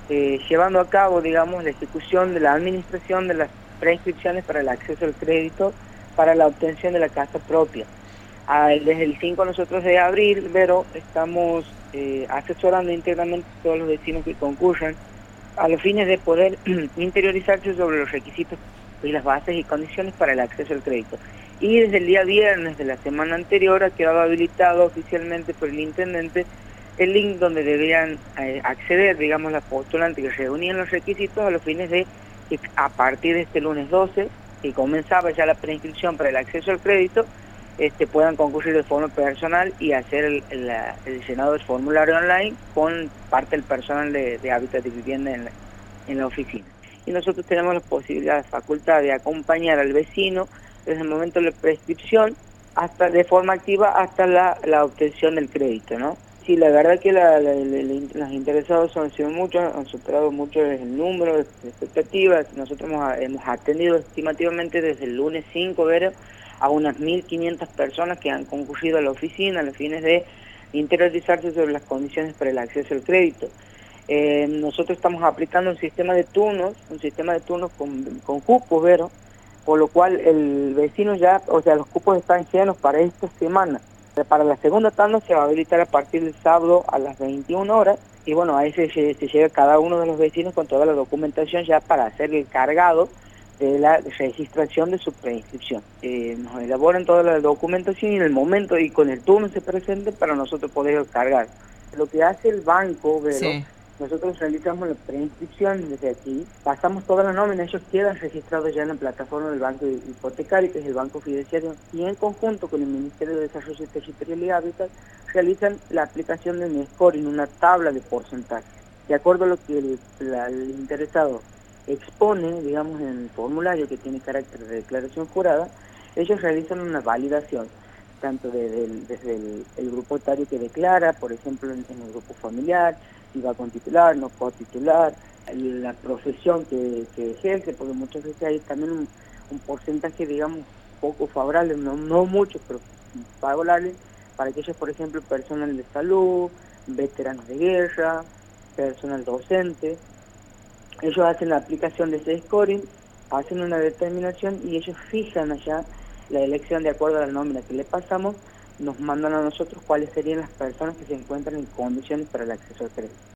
llevando a cabo, digamos, la ejecución de la administración de las preinscripciones para el acceso al crédito para la obtención de la casa propia. Desde el 5 nosotros de abril, pero estamos asesorando íntegramente a todos los vecinos que concurran a los fines de poder interiorizarse sobre los requisitos y las bases y condiciones para el acceso al crédito. Y desde el día viernes de la semana anterior ha quedado habilitado oficialmente por el intendente el link donde debían acceder, digamos, las postulantes que reunían los requisitos a los fines de que a partir de este lunes 12, que comenzaba ya la preinscripción para el acceso al crédito, puedan concurrir de forma personal y hacer el llenado del formulario online con parte del personal de Hábitat y Vivienda en la oficina. Y nosotros tenemos la posibilidad, la facultad de acompañar al vecino desde el momento de la prescripción hasta de forma activa hasta la obtención del crédito, ¿no? Sí, la verdad que los interesados han sido muchos, han superado mucho el número de expectativas. Nosotros hemos atendido estimativamente desde el lunes 5, Vero, a unas 1.500 personas que han concurrido a la oficina a los fines de interiorizarse sobre las condiciones para el acceso al crédito. Nosotros estamos aplicando un sistema de turnos con cupos, Vero, por lo cual el vecino ya, o sea, los cupos están llenos para esta semana. Para la segunda tanda se va a habilitar a partir del sábado a las 21 horas y bueno, ahí se llega cada uno de los vecinos con toda la documentación ya para hacer el cargado de la registración de su preinscripción. Nos elaboran toda la documentación y en el momento y con el turno se presente para nosotros poder cargar. Lo que hace el banco, Vero, Sí. nosotros realizamos la preinscripción desde aquí, pasamos todas las nóminas, ellos quedan registrados ya en la plataforma del banco hipotecario, que es el banco fiduciario, y en conjunto con el Ministerio de Desarrollo Territorial y Hábitat, realizan la aplicación de un scoring, una tabla de porcentaje. De acuerdo a lo que el interesado expone, digamos, en el formulario que tiene carácter de declaración jurada, ellos realizan una validación, tanto desde el grupo etario que declara, por ejemplo, en el grupo familiar, si va con titular, no con titular, la profesión que ejerce, porque muchas veces hay también un porcentaje, digamos, poco favorable, no mucho, pero favorable, para aquellos, por ejemplo, personal de salud, veteranos de guerra, personal docente. Ellos hacen la aplicación de ese scoring, hacen una determinación y ellos fijan allá la elección de acuerdo a la nómina que le pasamos, nos mandan a nosotros cuáles serían las personas que se encuentran en condiciones para el acceso al crédito.